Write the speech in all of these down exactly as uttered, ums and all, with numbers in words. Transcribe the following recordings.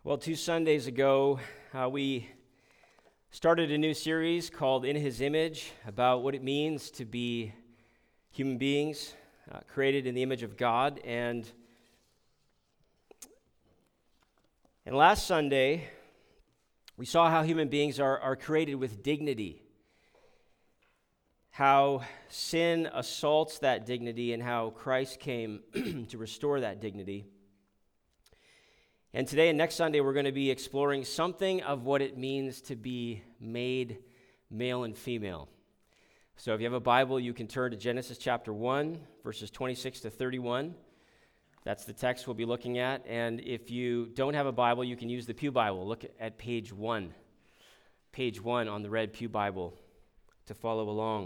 Well, two Sundays ago, uh, we started a new series called In His Image about what it means to be human beings uh, created in the image of God. And, and last Sunday, we saw how human beings are, are created with dignity, how sin assaults that dignity, and how Christ came to restore that dignity. And today and next Sunday, we're going to be exploring something of what it means to be made male and female. So if you have a Bible, you can turn to Genesis chapter one, verses twenty-six to thirty-one. That's the text we'll be looking at. And if you don't have a Bible, you can use the Pew Bible. Look at page one. Page one on the red Pew Bible to follow along.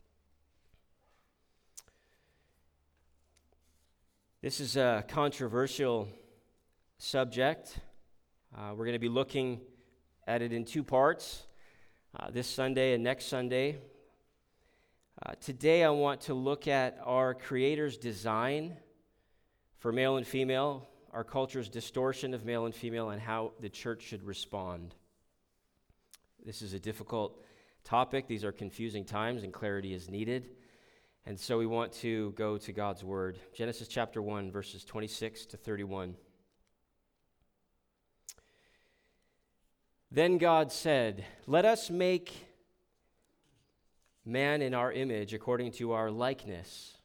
This is a controversial subject. Uh, we're going to be looking at it in two parts, uh, this Sunday and next Sunday. Uh, today I want to look at our Creator's design for male and female, our culture's distortion of male and female, and how the church should respond. This is a difficult topic. These are confusing times, and clarity is needed. And so we want to go to God's Word. Genesis chapter one, verses twenty-six to thirty-one. Then God said, "Let us make man in our image according to our likeness.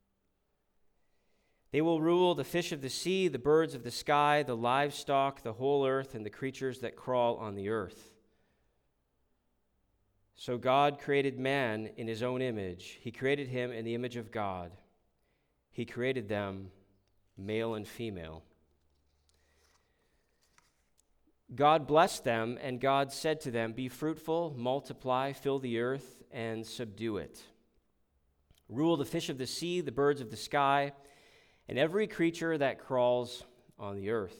They will rule the fish of the sea, the birds of the sky, the livestock, the whole earth, and the creatures that crawl on the earth." So God created man in his own image. He created him in the image of God. He created them male and female. God blessed them, and God said to them, "Be fruitful, multiply, fill the earth, and subdue it. Rule the fish of the sea, the birds of the sky, and every creature that crawls on the earth."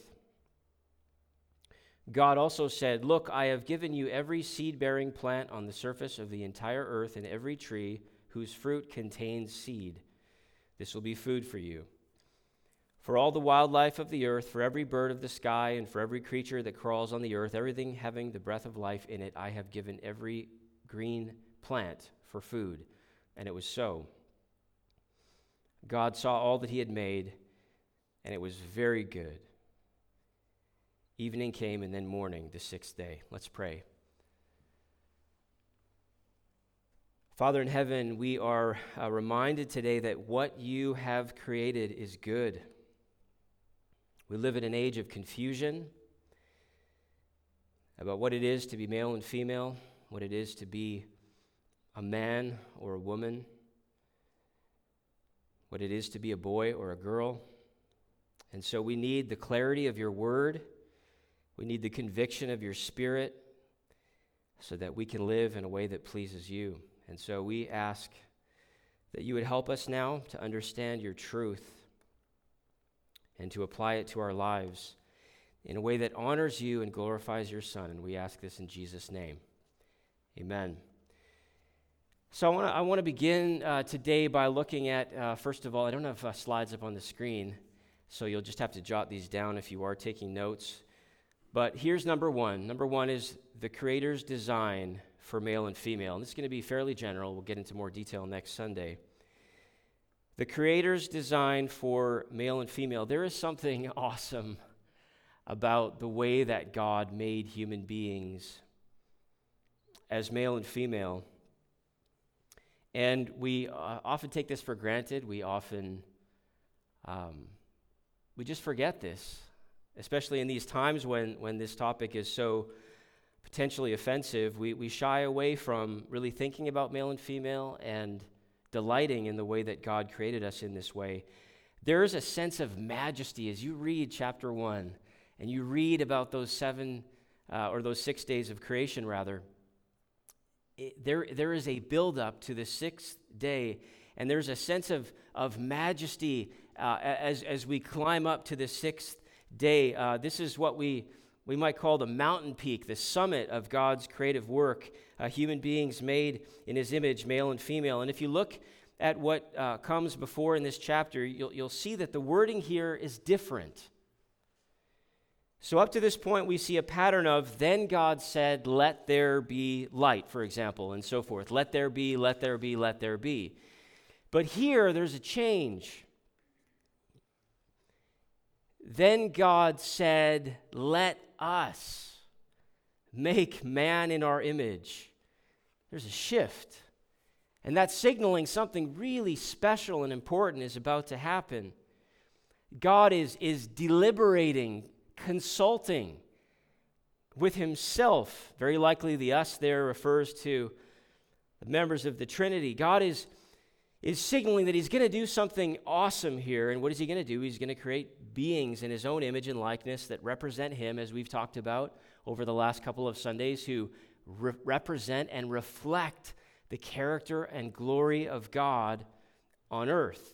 God also said, "Look, I have given you every seed-bearing plant on the surface of the entire earth, and every tree whose fruit contains seed. This will be food for you. For all the wildlife of the earth, for every bird of the sky, and for every creature that crawls on the earth, everything having the breath of life in it, I have given every green plant for food." And it was so. God saw all that he had made, and it was very good. Evening came, and then morning, the sixth day. Let's pray. Father in heaven, we are uh, reminded today that what you have created is good. We live in an age of confusion about what it is to be male and female, what it is to be a man or a woman, what it is to be a boy or a girl. And so we need the clarity of your word. We need the conviction of your Spirit so that we can live in a way that pleases you. And so we ask that you would help us now to understand your truth and to apply it to our lives in a way that honors you and glorifies your Son. And we ask this in Jesus' name. Amen. So I want to I want to begin uh, today by looking at, uh, first of all, I don't have uh, slides up on the screen, so you'll just have to jot these down if you are taking notes. But here's number one. Number one is the Creator's design for male and female. And this is going to be fairly general. We'll get into more detail next Sunday. The Creator's design for male and female. There is something awesome about the way that God made human beings as male and female. And we uh, often take this for granted. We often, um, we just forget this, especially in these times when, when this topic is so potentially offensive. We, we shy away from really thinking about male and female and delighting in the way that God created us in this way. There is a sense of majesty as you read chapter one and you read about those seven uh, or those six days of creation, rather. It, there, there is a buildup to the sixth day, and there's a sense of, of majesty uh, as, as we climb up to the sixth day. Uh, this is what we, we might call the mountain peak, the summit of God's creative work. Uh, human beings made in his image, male and female. And if you look at what uh, comes before in this chapter, you'll, you'll see that the wording here is different. So up to this point, we see a pattern of, then God said, let there be light, for example, and so forth. Let there be, let there be, let there be. But here, there's a change. Then God said, let us make man in our image. There's a shift. And that's signaling something really special and important is about to happen. God is, is deliberating, consulting with himself. Very likely the us there refers to the members of the Trinity. God is, is signaling that he's going to do something awesome here. And what is he going to do? He's going to create beings in his own image and likeness that represent him, as we've talked about over the last couple of Sundays, who re- represent and reflect the character and glory of God on earth.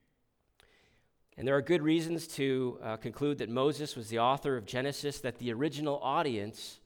And there are good reasons to uh, conclude that Moses was the author of Genesis, that the original audience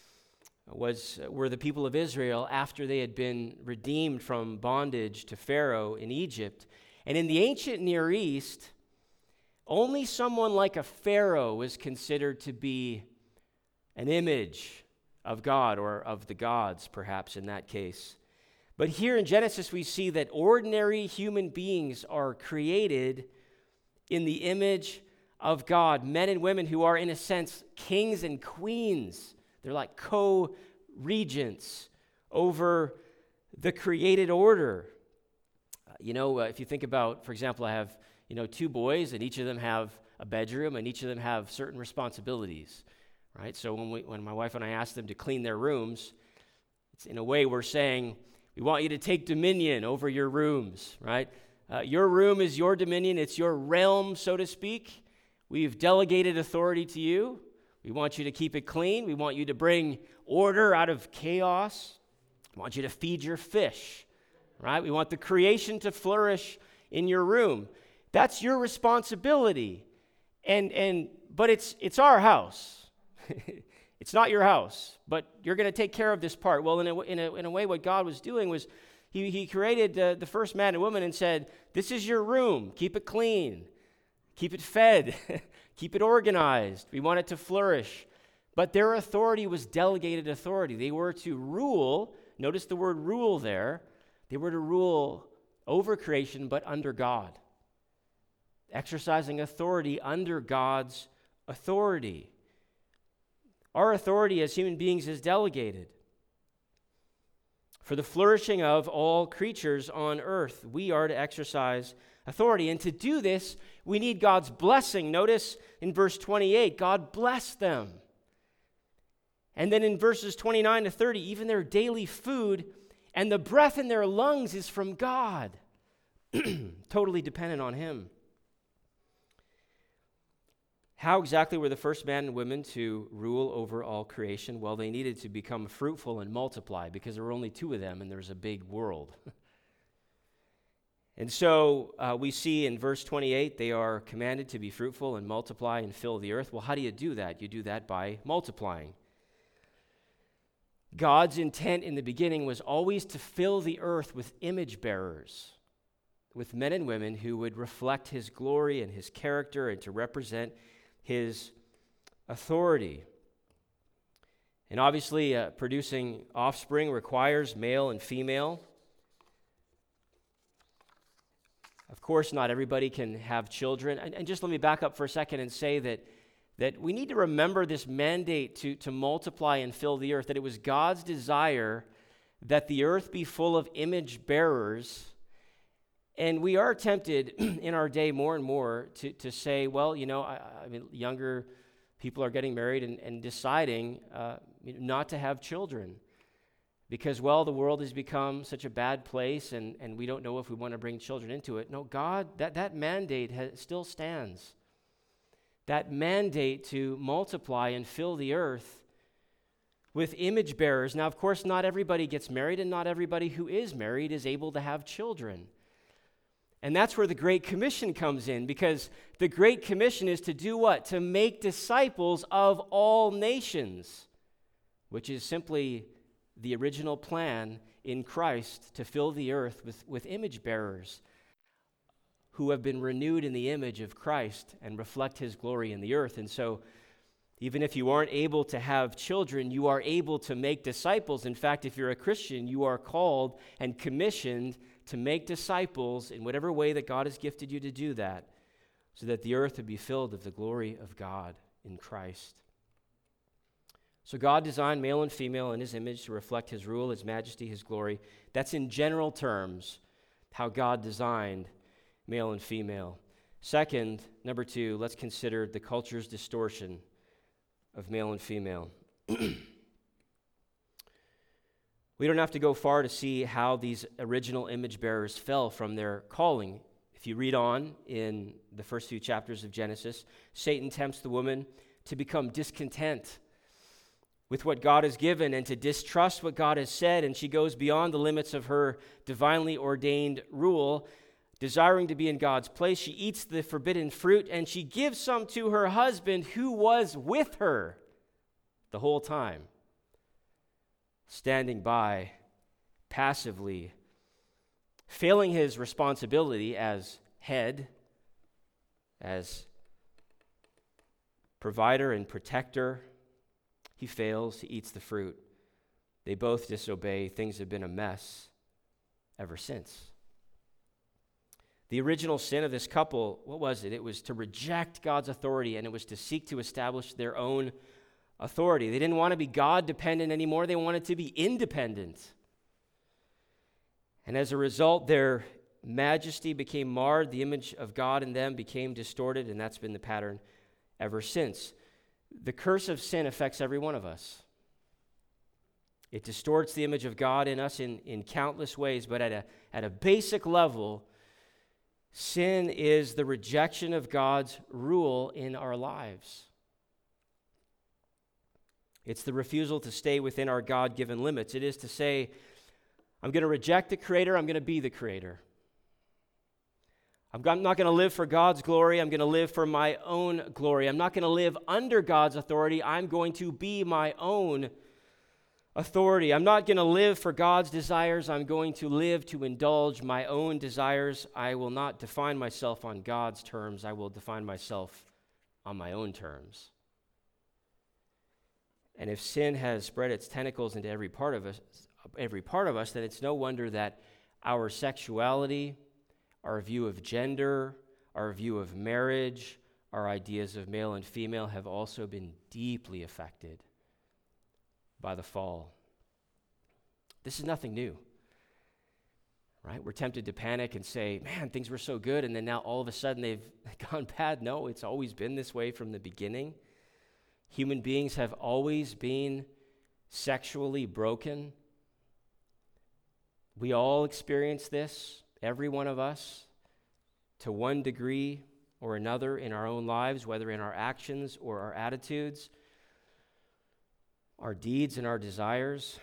was were the people of Israel after they had been redeemed from bondage to Pharaoh in Egypt. And in the ancient Near East, only someone like a Pharaoh was considered to be an image of God, or of the gods, perhaps in that case. But here in Genesis, we see that ordinary human beings are created in the image of God, men and women who are, in a sense, kings and queens. They're like co-regents over the created order. Uh, you know, uh, if you think about, for example, I have, you know, two boys, and each of them have a bedroom, and each of them have certain responsibilities, right? So when we, when my wife and I ask them to clean their rooms, it's in a way we're saying, we want you to take dominion over your rooms, right? Uh, your room is your dominion. It's your realm, so to speak. We've delegated authority to you. We want you to keep it clean. We want you to bring order out of chaos. We want you to feed your fish, right? We want the creation to flourish in your room. That's your responsibility. And and but it's it's our house. It's not your house, but you're going to take care of this part. Well, in a, in a, in a way, what God was doing was He, he created uh, the first man and woman and said, this is your room. Keep it clean. Keep it fed. Keep it organized. We want it to flourish. But their authority was delegated authority. They were to rule. Notice the word rule there. They were to rule over creation, but under God. Exercising authority under God's authority. Our authority as human beings is delegated. For the flourishing of all creatures on earth, we are to exercise authority. And to do this, we need God's blessing. Notice in verse twenty-eight, God blessed them. And then in verses twenty-nine to thirty, even their daily food and the breath in their lungs is from God. Totally dependent on him. How exactly were the first man and women to rule over all creation? Well, they needed to become fruitful and multiply because there were only two of them and there's a big world. And so uh, we see in verse twenty-eight, they are commanded to be fruitful and multiply and fill the earth. Well, how do you do that? You do that by multiplying. God's intent in the beginning was always to fill the earth with image bearers, with men and women who would reflect his glory and his character and to represent his authority. And obviously, uh, producing offspring requires male and female. Of course, not everybody can have children. And, and just let me back up for a second and say that, that we need to remember this mandate to, to multiply and fill the earth, that it was God's desire that the earth be full of image bearers. And we are tempted in our day more and more to, to say, well, you know, I, I mean, younger people are getting married and, and deciding uh, not to have children because, well, the world has become such a bad place and, and we don't know if we want to bring children into it. No, God, that, that mandate has, still stands. That mandate to multiply and fill the earth with image bearers. Now, of course, not everybody gets married and not everybody who is married is able to have children. And that's where the Great Commission comes in, because the Great Commission is to do what? To make disciples of all nations, which is simply the original plan in Christ to fill the earth with, with image bearers who have been renewed in the image of Christ and reflect his glory in the earth. And so Even if you aren't able to have children, you are able to make disciples. In fact, if you're a Christian, you are called and commissioned to make disciples in whatever way that God has gifted you to do that, so that the earth would be filled with the glory of God in Christ. So God designed male and female in his image to reflect his rule, his majesty, his glory. That's in general terms how God designed male and female. Second, number two, let's consider the culture's distortion of male and female. We don't have to go far to see how these original image bearers fell from their calling. If you read on in the first few chapters of Genesis, Satan tempts the woman to become discontent with what God has given and to distrust what God has said, and she goes beyond the limits of her divinely ordained rule, desiring to be in God's place. She eats the forbidden fruit, and she gives some to her husband who was with her the whole time, standing by passively, failing his responsibility as head, as provider and protector. He fails, he eats the fruit. They both disobey. Things have been a mess ever since. The original sin of this couple, what was it? It was to reject God's authority, and it was to seek to establish their own authority. They didn't want to be God-dependent anymore. They wanted to be independent. And as a result, their majesty became marred. The image of God in them became distorted, and that's been the pattern ever since. The curse of sin affects every one of us. It distorts the image of God in us in, in countless ways, but at a, at a basic level, sin is the rejection of God's rule in our lives. It's the refusal to stay within our God-given limits. It is to say, I'm going to reject the Creator, I'm going to be the Creator. I'm not going to live for God's glory, I'm going to live for my own glory. I'm not going to live under God's authority, I'm going to be my own authority. I'm not going to live for God's desires, I'm going to live to indulge my own desires. I will not define myself on God's terms, I will define myself on my own terms. And if sin has spread its tentacles into every part of us, every part of us, then it's no wonder that our sexuality, our view of gender, our view of marriage, our ideas of male and female have also been deeply affected by the fall. This is nothing new, right? We're tempted to panic and say, man, things were so good, and then now all of a sudden they've gone bad. No, it's always been this way from the beginning. Human beings have always been sexually broken. We all experience this, every one of us, to one degree or another in our own lives, whether in our actions or our attitudes, our deeds and our desires.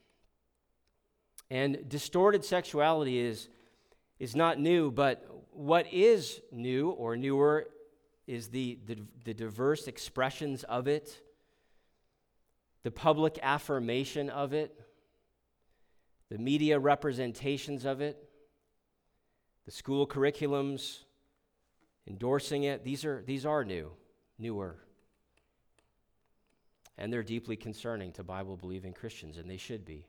And distorted sexuality is, is not new, but what is new or newer is the, the, the diverse expressions of it, the public affirmation of it, the media representations of it, the school curriculums endorsing it. These are, these are new, newer. And they're deeply concerning to Bible-believing Christians, and they should be.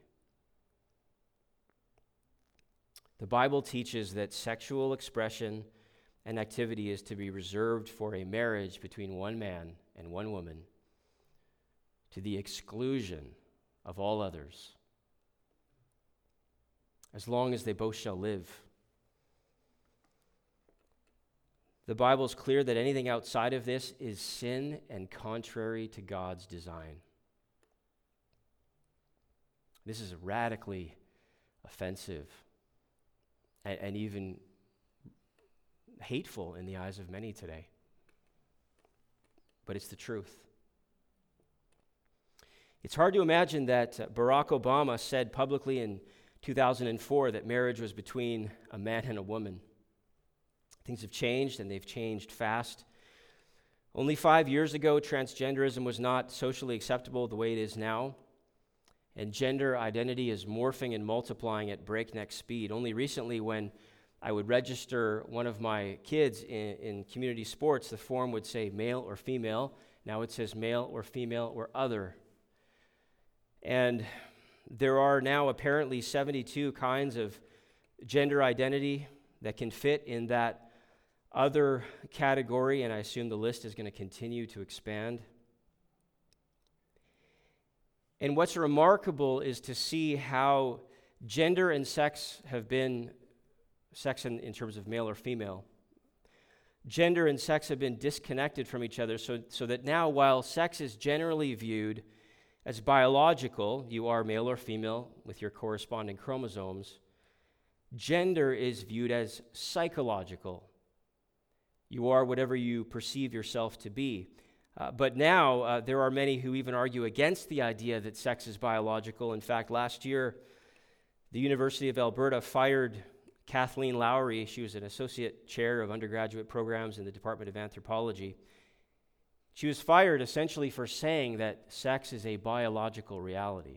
The Bible teaches that sexual expression and activity is to be reserved for a marriage between one man and one woman, to the exclusion of all others, as long as they both shall live. The Bible is clear that anything outside of this is sin and contrary to God's design. This is radically offensive and, and even hateful in the eyes of many today. But it's the truth. It's hard to imagine that uh, Barack Obama said publicly in two thousand four that marriage was between a man and a woman. Things have changed, and they've changed fast. Only five years ago, transgenderism was not socially acceptable the way it is now, and gender identity is morphing and multiplying at breakneck speed. Only recently, when I would register one of my kids in, in community sports, the form would say male or female, Now it says male or female or other. And there are now apparently seventy-two kinds of gender identity that can fit in that other category, and I assume the list is going to continue to expand. And what's remarkable is to see how gender and sex have been, sex in, in terms of male or female, gender and sex have been disconnected from each other, so, so that now while sex is generally viewed as biological, you are male or female with your corresponding chromosomes, gender is viewed as psychological. You are whatever you perceive yourself to be. Uh, but now uh, there are many who even argue against the idea that sex is biological. In fact, last year, the University of Alberta fired Kathleen Lowry. She was an associate chair of undergraduate programs in the Department of Anthropology. She was fired essentially for saying that sex is a biological reality.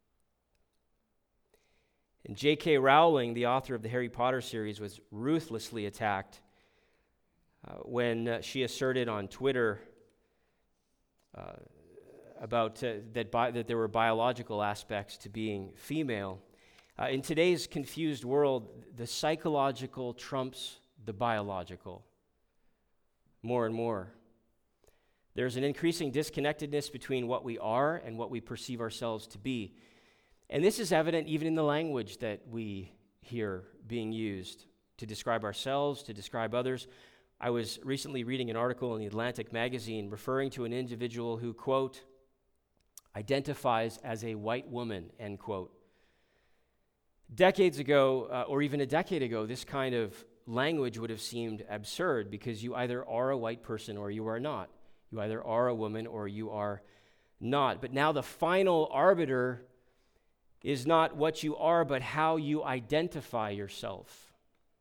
And J K Rowling, the author of the Harry Potter series, was ruthlessly attacked uh, when uh, she asserted on Twitter uh, about uh, that, bi- that there were biological aspects to being female. Uh, in today's confused world, the psychological trumps the biological more and more. There's an increasing disconnectedness between what we are and what we perceive ourselves to be. And this is evident even in the language that we hear being used to describe ourselves, to describe others. I was recently reading an article in the Atlantic magazine referring to an individual who, quote, identifies as a white woman, end quote. Decades ago, uh, or even a decade ago, this kind of language would have seemed absurd because you either are a white person or you are not. You either are a woman or you are not. But now the final arbiter is not what you are, but how you identify yourself.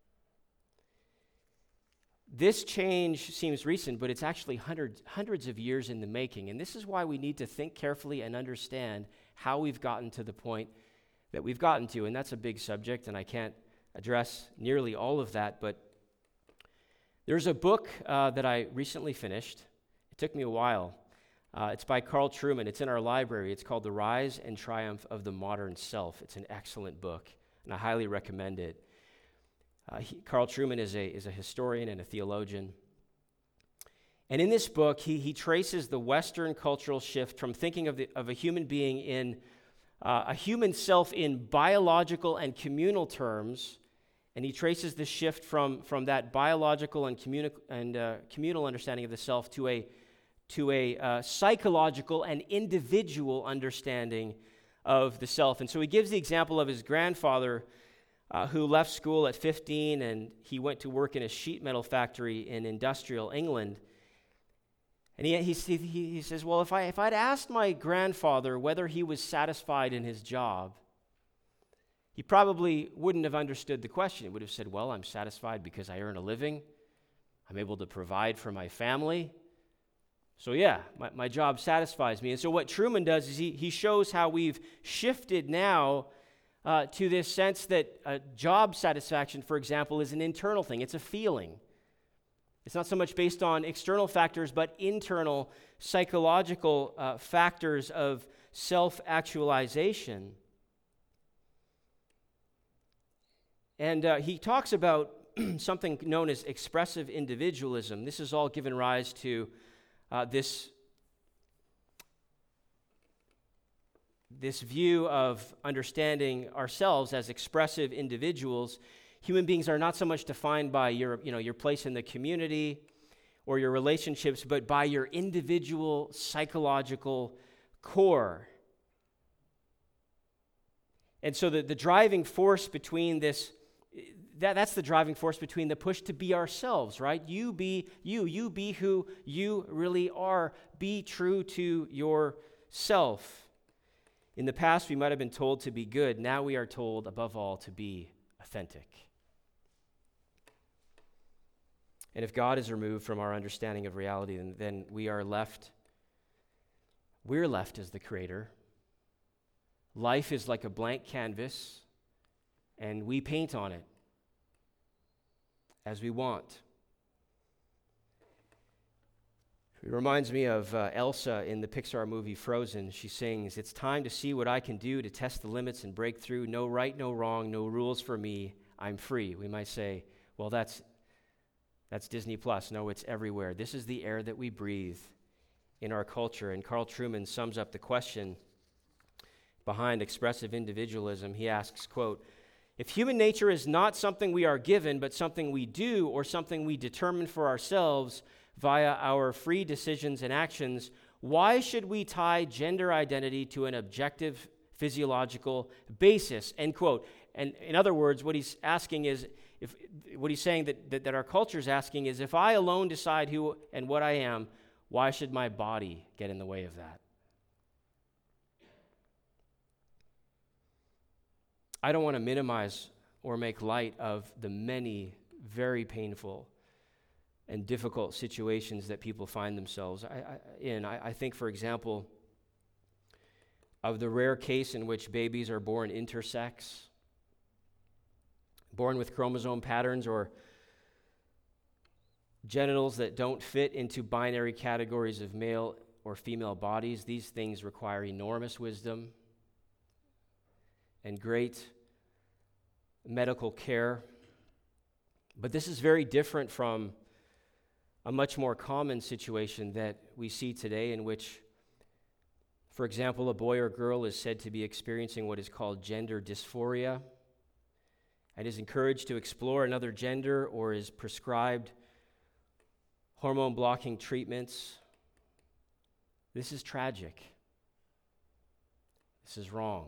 This change seems recent, but it's actually hundreds, hundreds of years in the making. And this is why we need to think carefully and understand how we've gotten to the point that we've gotten to. And that's a big subject, and I can't address nearly all of that. But there's a book uh, that I recently finished. It took me a while. Uh, it's by Carl Trueman. It's in our library. It's called The Rise and Triumph of the Modern Self. It's an excellent book, and I highly recommend it. Uh, he, Carl Trueman is a, is a historian and a theologian. And in this book, he, he traces the Western cultural shift from thinking of, the, of a human being in uh, a human self in biological and communal terms, and he traces the shift from, from that biological and, communi- and uh, communal understanding of the self to a to a uh, psychological and individual understanding of the self. And so he gives the example of his grandfather uh, who left school at fifteen, and he went to work in a sheet metal factory in industrial England. And he, he, he, he says, well, if, I, if I'd asked my grandfather whether he was satisfied in his job, he probably wouldn't have understood the question. He would have said, well, I'm satisfied because I earn a living. I'm able to provide for my family. So yeah, my, my job satisfies me. And so what Trueman does is he, he shows how we've shifted now uh, to this sense that uh, job satisfaction, for example, is an internal thing. It's a feeling. It's not so much based on external factors, but internal psychological uh, factors of self-actualization. And uh, he talks about something known as expressive individualism. This has all given rise to Uh, this, this view of understanding ourselves as expressive individuals. Human beings are not so much defined by your, you know, your place in the community or your relationships, but by your individual psychological core. And so the, the driving force between this That, that's the driving force between the push to be ourselves, right? You be you. You be who you really are. Be true to yourself. In the past, we might have been told to be good. Now we are told, above all, to be authentic. And if God is removed from our understanding of reality, then, then we are left, we're left as the creator. Life is like a blank canvas, and we paint on it as we want. It reminds me of uh, Elsa in the Pixar movie Frozen. She sings, "It's time to see what I can do to test the limits and break through. No right, no wrong, no rules for me. I'm free." We might say, well, that's that's Disney Plus. No, it's everywhere. This is the air that we breathe in our culture. And Carl Trueman sums up the question behind expressive individualism. He asks, quote, "If human nature is not something we are given, but something we do or something we determine for ourselves via our free decisions and actions, why should we tie gender identity to an objective physiological basis?" End quote. And in other words, what he's asking is, if what he's saying that, that, that our culture is asking is, if I alone decide who and what I am, why should my body get in the way of that? I don't want to minimize or make light of the many very painful and difficult situations that people find themselves I, I, in. I, I think, for example, of the rare case in which babies are born intersex, born with chromosome patterns or genitals that don't fit into binary categories of male or female bodies. These things require enormous wisdom and great medical care. But this is very different from a much more common situation that we see today, in which, for example, a boy or girl is said to be experiencing what is called gender dysphoria and is encouraged to explore another gender or is prescribed hormone-blocking treatments. This is tragic. This is wrong.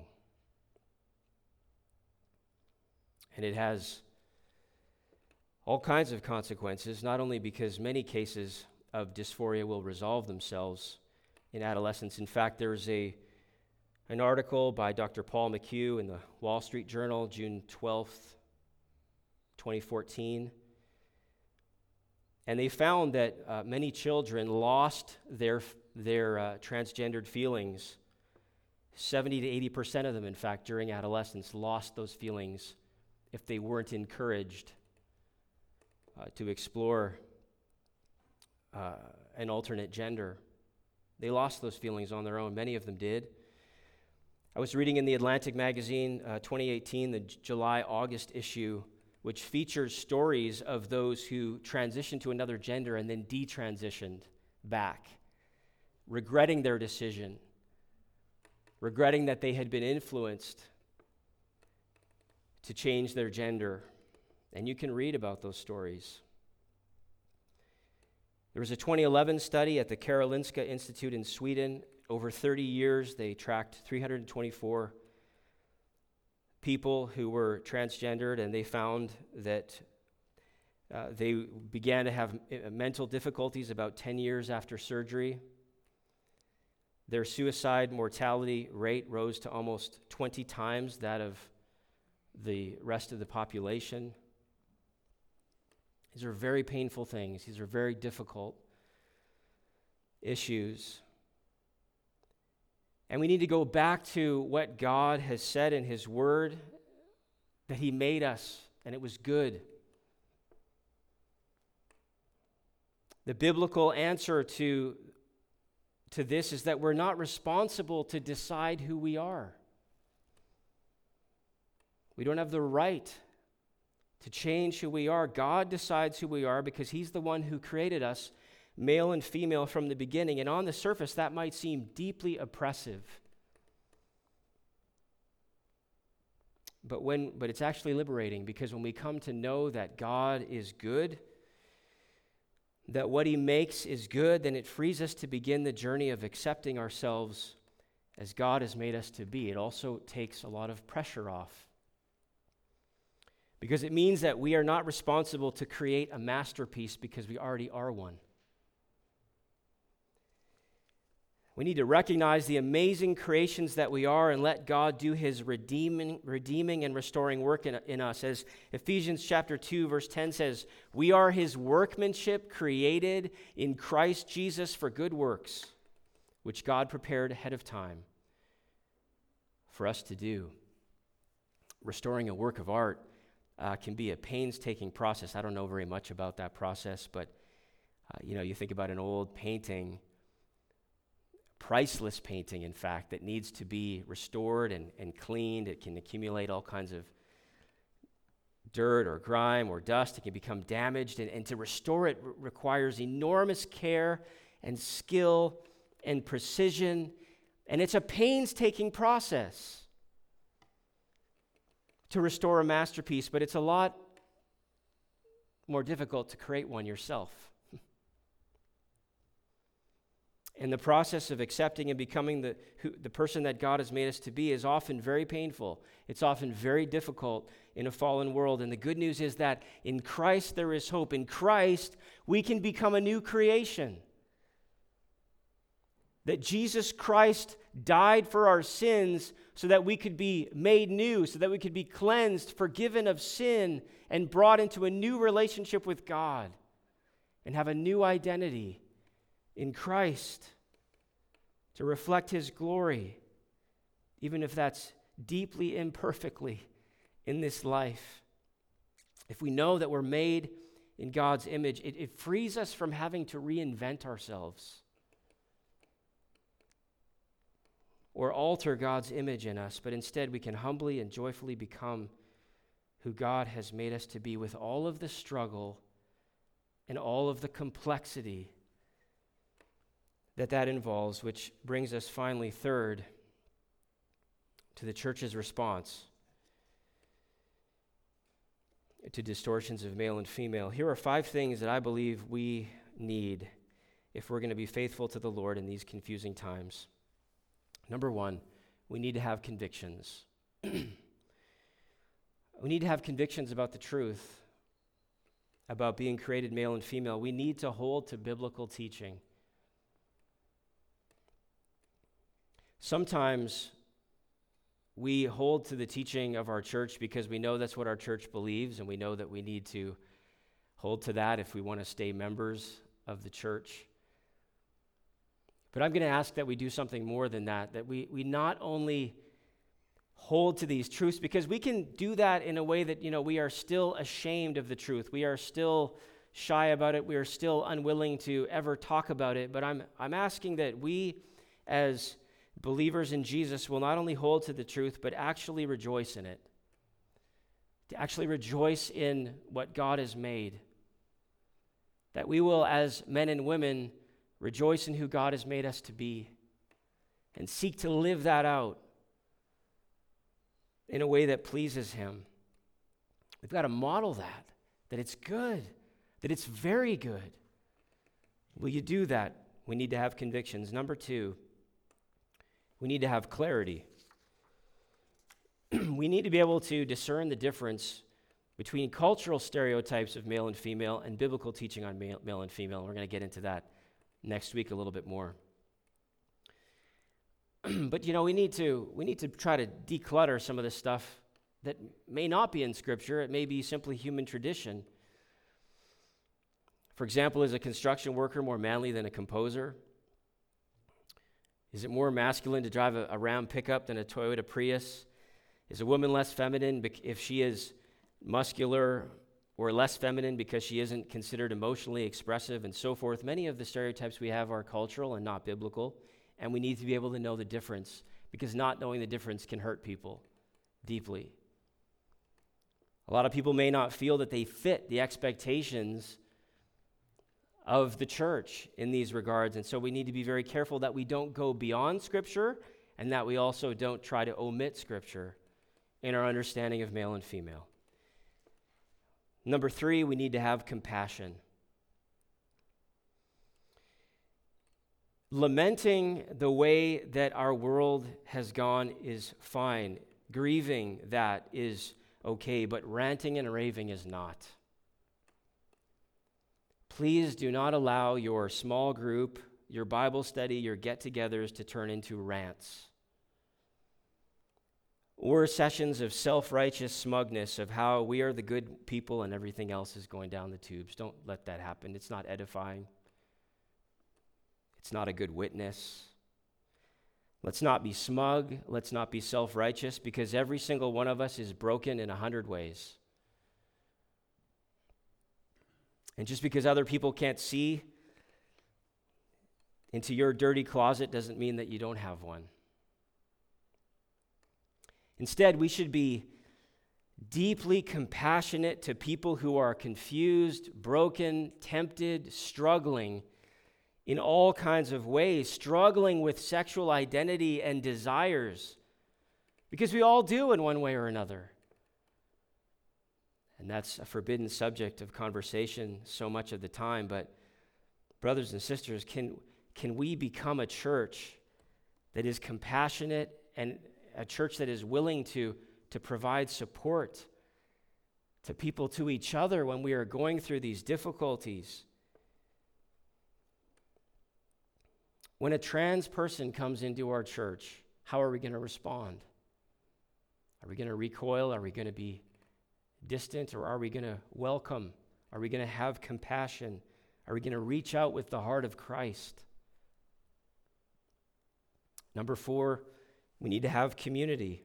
And it has all kinds of consequences, not only because many cases of dysphoria will resolve themselves in adolescence. In fact, there's a an article by Doctor Paul McHugh in the Wall Street Journal, June twelfth, twenty fourteen. And they found that uh, many children lost their, their uh, transgendered feelings. seventy to eighty percent of them, in fact, during adolescence, lost those feelings if they weren't encouraged uh, to explore uh, an alternate gender. They lost those feelings on their own. Many of them did. I was reading in the Atlantic magazine, uh, twenty eighteen, the J- July-August issue, which features stories of those who transitioned to another gender and then detransitioned back, regretting their decision, regretting that they had been influenced to change their gender. And you can read about those stories. There was a twenty eleven study at the Karolinska Institute in Sweden. Over thirty years, they tracked three hundred twenty-four people who were transgendered, and they found that uh, they began to have m- mental difficulties about ten years after surgery. Their suicide mortality rate rose to almost twenty times that of the rest of the population. These are very painful things. These are very difficult issues. And we need to go back to what God has said in His Word, that He made us, and it was good. The biblical answer to, to this is that we're not responsible to decide who we are. We don't have the right to change who we are. God decides who we are because He's the one who created us, male and female, from the beginning. And on the surface, that might seem deeply oppressive. But when but it's actually liberating, because when we come to know that God is good, that what He makes is good, then it frees us to begin the journey of accepting ourselves as God has made us to be. It also takes a lot of pressure off, because it means that we are not responsible to create a masterpiece because we already are one. We need to recognize the amazing creations that we are and let God do His redeeming, redeeming and restoring work in, in us. As Ephesians chapter two, verse ten says, we are His workmanship, created in Christ Jesus for good works, which God prepared ahead of time for us to do. Restoring a work of art Uh, can be a painstaking process. I don't know very much about that process, but Uh, you know, you think about an old painting, priceless painting, in fact, that needs to be restored and, and cleaned. It can accumulate all kinds of dirt or grime or dust. It can become damaged, and, and to restore it r- requires enormous care and skill and precision, and it's a painstaking process to restore a masterpiece, but it's a lot more difficult to create one yourself. And the process of accepting and becoming the, who, the person that God has made us to be is often very painful. It's often very difficult in a fallen world. And the good news is that in Christ there is hope. In Christ, we can become a new creation. That Jesus Christ died for our sins so that we could be made new, so that we could be cleansed, forgiven of sin, and brought into a new relationship with God and have a new identity in Christ to reflect His glory, even if that's deeply imperfectly in this life. If we know that we're made in God's image, it, it frees us from having to reinvent ourselves or alter God's image in us, but instead we can humbly and joyfully become who God has made us to be, with all of the struggle and all of the complexity that that involves, which brings us finally, third, to the church's response to distortions of male and female. Here are five things that I believe we need if we're going to be faithful to the Lord in these confusing times. Number one, we need to have convictions. We need to have convictions about the truth, about being created male and female. We need to hold to biblical teaching. Sometimes we hold to the teaching of our church because we know that's what our church believes, and we know that we need to hold to that if we want to stay members of the church. But I'm going to ask that we do something more than that, that we, we not only hold to these truths, because we can do that in a way that, you know, we are still ashamed of the truth. We are still shy about it. We are still unwilling to ever talk about it. But I'm I'm asking that we, as believers in Jesus, will not only hold to the truth, but actually rejoice in it. To actually rejoice in what God has made. That we will, as men and women, rejoice in who God has made us to be and seek to live that out in a way that pleases Him. We've got to model that, that it's good, that it's very good. Will you do that? We need to have convictions. Number two, we need to have clarity. We need to be able to discern the difference between cultural stereotypes of male and female and biblical teaching on male, male and female. We're going to get into that next week a little bit more. But you know, we need to we need to try to declutter some of the stuff that may not be in Scripture. It may be simply human tradition. For example, is a construction worker more manly than a composer? Is it more masculine to drive a, a Ram pickup than a Toyota Prius? Is a woman less feminine if she is muscular, or less feminine because she isn't considered emotionally expressive, and so forth? Many of the stereotypes we have are cultural and not biblical, and we need to be able to know the difference, because not knowing the difference can hurt people deeply. A lot of people may not feel that they fit the expectations of the church in these regards, and so we need to be very careful that we don't go beyond Scripture, and that we also don't try to omit Scripture in our understanding of male and female. Number three, we need to have compassion. Lamenting the way that our world has gone is fine. Grieving that is okay, but ranting and raving is not. Please do not allow your small group, your Bible study, your get-togethers to turn into rants or sessions of self-righteous smugness of how we are the good people and everything else is going down the tubes. Don't let that happen. It's not edifying. It's not a good witness. Let's not be smug. Let's not be self-righteous, because every single one of us is broken in a hundred ways. And just because other people can't see into your dirty closet doesn't mean that you don't have one. Instead, we should be deeply compassionate to people who are confused, broken, tempted, struggling in all kinds of ways, struggling with sexual identity and desires, because we all do in one way or another. And that's a forbidden subject of conversation so much of the time, but brothers and sisters, can, can we become a church that is compassionate and a church that is willing to, to provide support to people, to each other when we are going through these difficulties? When a trans person comes into our church, how are we going to respond? Are we going to recoil? Are we going to be distant? Or are we going to welcome? Are we going to have compassion? Are we going to reach out with the heart of Christ? Number four, we need to have community.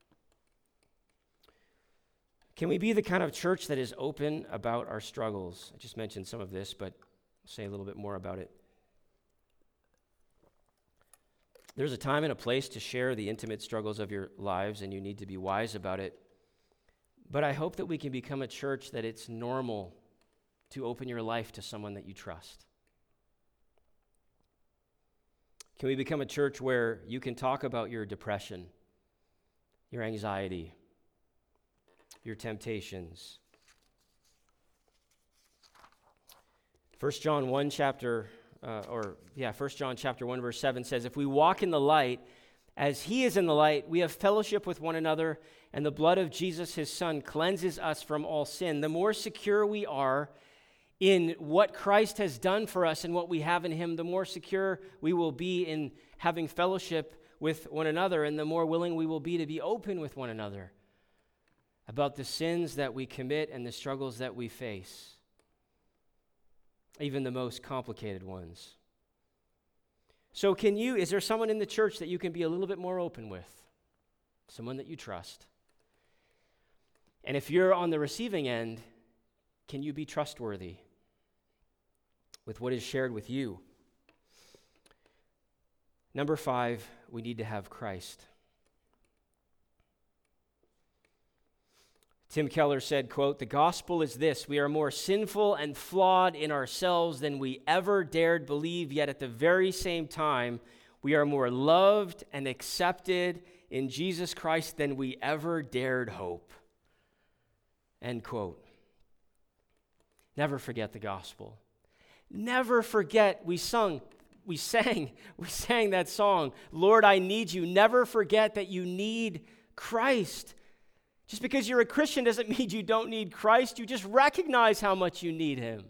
Can we be the kind of church that is open about our struggles? I just mentioned some of this, but I'll say a little bit more about it. There's a time and a place to share the intimate struggles of your lives, and you need to be wise about it. But I hope that we can become a church that it's normal to open your life to someone that you trust. Can we become a church where you can talk about your depression, your anxiety, your temptations? First John one chapter Uh, or, yeah, First John chapter one, verse seven says, if we walk in the light, as he is in the light, we have fellowship with one another, and the blood of Jesus, his son, cleanses us from all sin. The more secure we are in what Christ has done for us and what we have in him, the more secure we will be in having fellowship with one another, and the more willing we will be to be open with one another about the sins that we commit and the struggles that we face, even the most complicated ones. So can you, is there someone in the church that you can be a little bit more open with? Someone that you trust? And if you're on the receiving end, can you be trustworthy with what is shared with you? Number five, we need to have Christ. Tim Keller said, quote, the gospel is this: we are more sinful and flawed in ourselves than we ever dared believe, yet at the very same time, we are more loved and accepted in Jesus Christ than we ever dared hope. End quote. Never forget the gospel. Never forget, we sung, we sang, we sang that song, Lord, I need you. Never forget that you need Christ. Just because you're a Christian doesn't mean you don't need Christ. You just recognize how much you need him.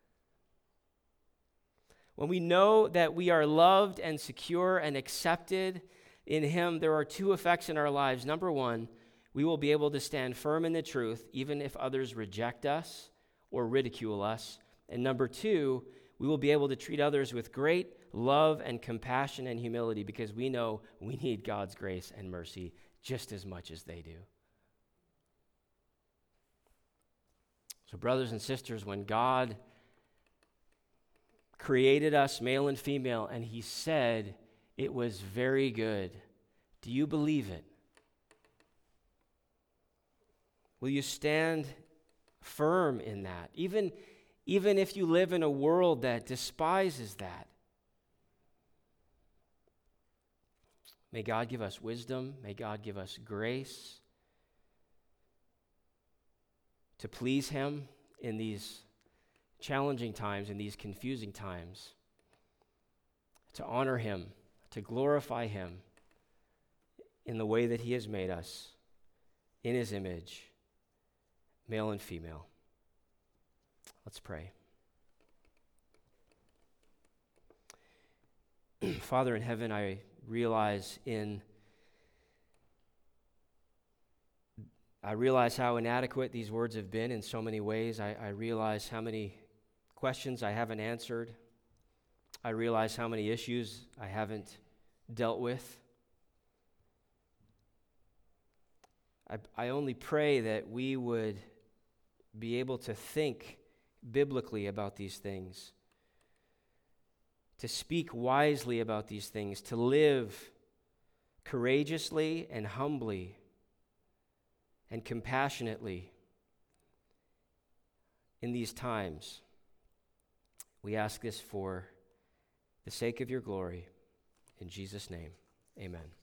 When we know that we are loved and secure and accepted in him, there are two effects in our lives. Number one, we will be able to stand firm in the truth, even if others reject us or ridicule us. And number two, we will be able to treat others with great love and compassion and humility, because we know we need God's grace and mercy just as much as they do. So brothers and sisters, when God created us, male and female, and he said it was very good, do you believe it? Will you stand firm in that, even, even if you live in a world that despises that? May God give us wisdom. May God give us grace to please him in these challenging times, in these confusing times, to honor him, to glorify him in the way that he has made us, in his image, male and female. Let's pray. Father in heaven, I realize in I realize how inadequate these words have been in so many ways. I, I realize how many questions I haven't answered. I realize how many issues I haven't dealt with. I, I only pray that we would be able to think biblically about these things, to speak wisely about these things, to live courageously and humbly and compassionately in these times. We ask this for the sake of your glory. In Jesus' name, amen.